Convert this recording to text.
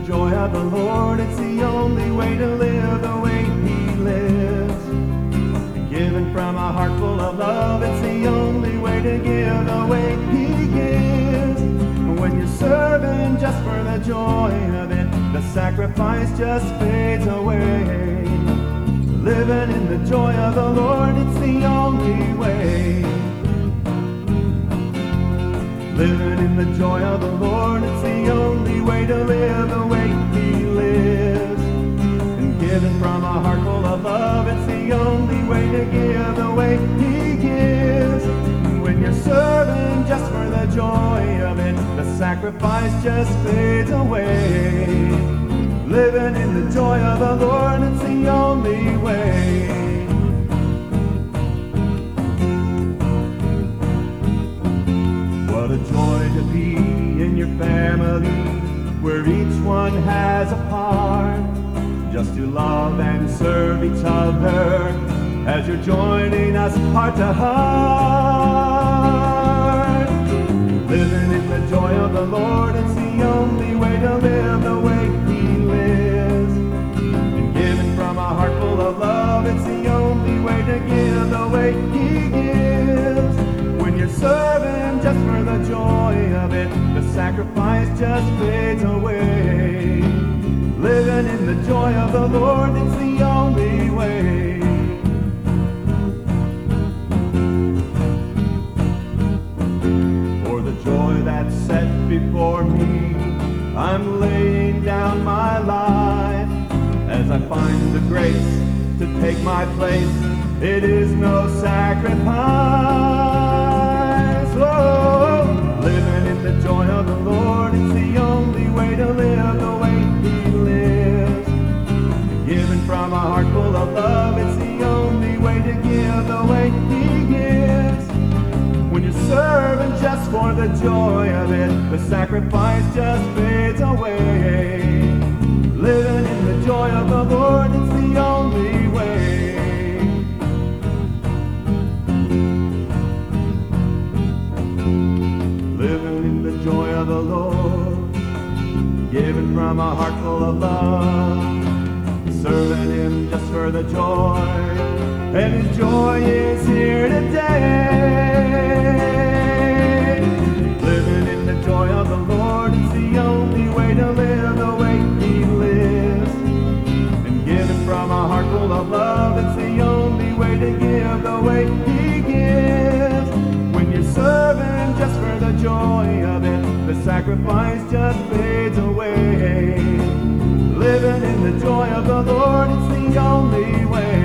joy of the Lord, it's the only way to live the way He lives. Given from a heart full of love, it's the only way to give the way He gives. When you're serving just for the joy of it, the sacrifice just fades away. Living in the joy of the Lord, it's the only way. Living in the joy of the Lord, it's the only way to live the way He lives. And given from a heart full of love, it's the only way to give the way He gives. And when you're serving just for the joy of it, the sacrifice just fades away. Living in the joy of the Lord, it's the only way. What a joy to be in your family, where each one has a part, just to love and serve each other as you're joining us heart to heart. Living in the joy of the Lord, it's the only way to live the way He lives. And given from a heart full of love, it's the only way to give the way He gives. When you're serving just for the joy of it, the sacrifice just fades away. Living in the joy of the Lord, it's the only way. For the joy that's set before me, I'm laying down my life. As I find the grace to take my place, it is no sacrifice. Oh, living in the joy of the Lord, it's the only way to live the way He lives. Given from a heart full of love, it's the only way to give the way He gives. When you're serving just for the joy of it, the sacrifice just fades away. Living in the joy of the Lord, it's the only way. Living in the joy of the Lord, given from a heart full of love, serving Him just for the joy, and His joy is here today. Living in the joy of the Lord, it's the only way to live the way He lives. And given from a heart full of love, it's the only way to give the way He gives. When you're serving just for the joy of it, the sacrifice just fades away. Living in the joy of the Lord, it's the only way.